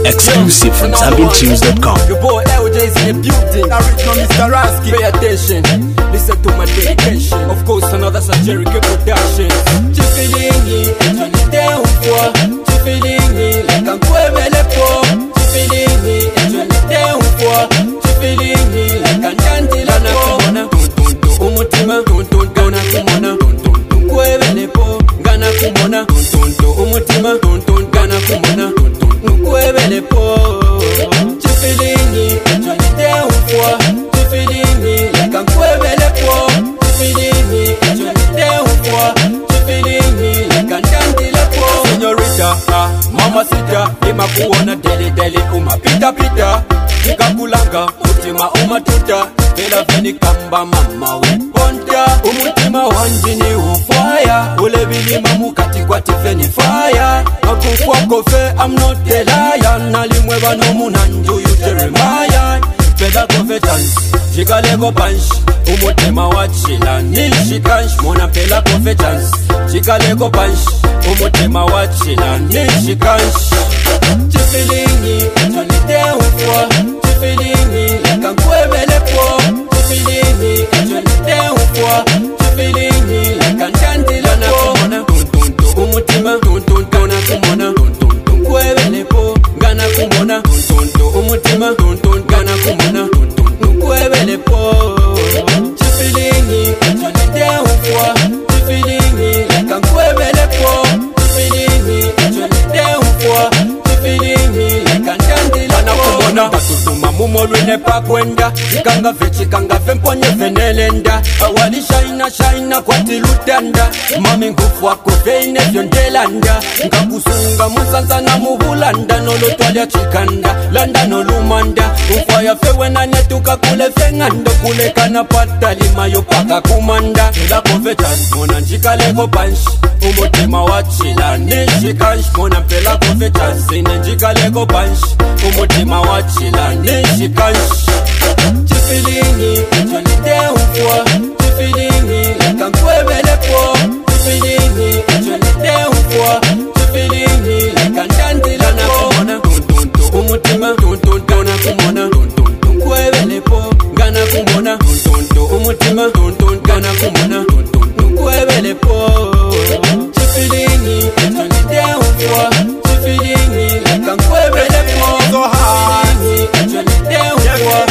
Exclusive from ZambianTunes.com. Your boy LJ's in the building. I reach on Mr. Rasky. Pay attention, listen to my dedication. Of course, another Jerry production. Chifilingi, Johnny Deumfwa. Chifilingi, like I'm Kwemelepo. Chifilingi, Johnny Deumfwa. Chifilingi, like I'm Jantilana. Umutima, Gana Kumona. Kwemelepo, Gana Kumona. Umutima, Gana Kumona. Kwemelepo. Chifilingi, Johnny Deumfwa. Chifilingi, like I'm Kwemelepo. Chifilingi, Johnny Deumfwa. Chifilingi, like I'm Jantilana. Señorita, mama sita, ima kuona deli umapita. Nikakulanga, mutima umatuta. Vela veni kamba mama weponta. Umutima wanjini ufaya. Ule vilima mukati kwa tifeni fire. Nakufwa kofe, I'm not a liar. Nalimweba no munanju you Jeremiah. Feda kofe chance, chikalego punch. Umutima wachila nishikansh. Mona pela kofe chance, chikalego punch. Umutima wachila nishikansh. Chifilingi, Johnny Deumfwa. Chifilingi, like I'm Kwemelepo. Chifilingi, Johnny Deumfwa. Chifilingi, like I'm Jantilana. Umutima, Gana Kumona. Kwemelepo, Gana Kumona. Umutima, Gana Kumona. Kwemelepo. Chifilingi, Johnny Deumfwa. Chifilingi, like I'm Kwemelepo. Chifilingi, Johnny Deumfwa. Chifilingi, like I'm Jantilana. Tatutuma mumolwine pakwenda. Chikanga fe mponye venelenda. Awali shaina kwa tilutanda. Mami ngufu wako veine vyondelanda. Nkakusunga musansa na muhulanda. Nolotwalia chikanda, landa nolumanda. Ufaya fewe na netuka kule fengando. Kule kana pata lima yopaka kumanda. Kila kofe chance, mona njikaleko punch. Umutima wachila nishikansh. Mona mpela kofe chance, njikaleko punch. Umutima wachila nishikansh. Chifilingi, Johnny Deumfwa. Chifilingi, like I'm Kwemelepo. Chifilingi, Johnny Deumfwa. Chifilingi, like I'm Jantilana. Umutima, Gana Kumona. Kwemelepo, Gana Kumona. Umutima, Gana Kumona. Kwemelepo. Chifilingi, Johnny Deumfwa. Chifilingi, like I'm Kwemelepo. Chifilingi, Johnny Deumfwa.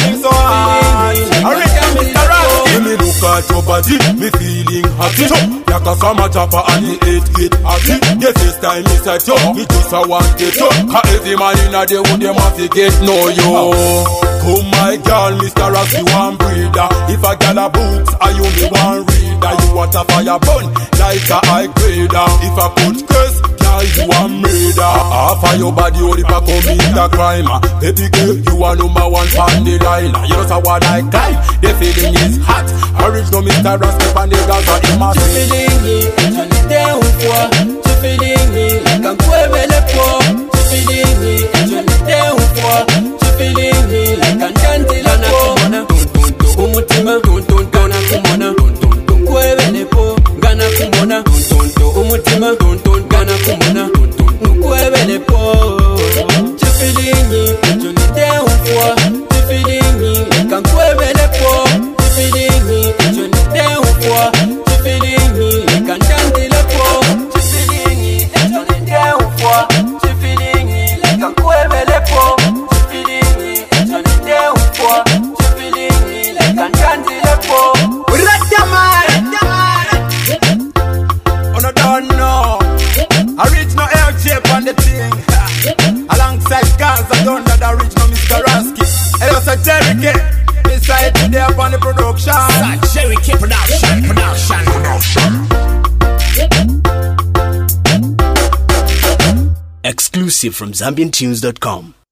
Me look at your body, me feeling happy. Like a summer chopper and the 8 get happy. The first time me set you, me just a want it you. Cause every man in a day would them have to get know you. Come my girl, Mr. Rasky one breeder. If a girl a boots, are you me one reader? You want a fire burn like a high grader. If I put curse, girl you a murder. Half of your body only for commit a crime. Baby girl, you a number one on the line. You know so what I climb, the feeling is hot. Original Mr. Rasky and the girls are in my Chifilingi, Johnny Deumfwa. Chifilingi, like I'm Kwemelepo. Chifilingi, Johnny Deumfwa. Chifilingi, like I'm Jantilana. Umutima, Gana Kumona. Kwemelepo, Gana Kumona. Umutima, Gana Kumona. Kwemelepo. Chifilingi, Johnny Deumfwa. Chifilingi, like I'm Kwemelepo. Chifilingi, Johnny Deumfwa. Chifilingi, like I'm Jantilana. Chifilingi, Johnny Deumfwa. Chifilingi, like I'm Kwemelepo. Chifilingi, Johnny Deumfwa. Chifilingi, like I'm Jantilana. On a don't know. Original LJ on the thing. Alongside Gaza, done that original Mr. Rasky. Hello, Sir Jerry K. Inside today upon the production. Sir Jerry K production. Exclusive from ZambianTunes.com.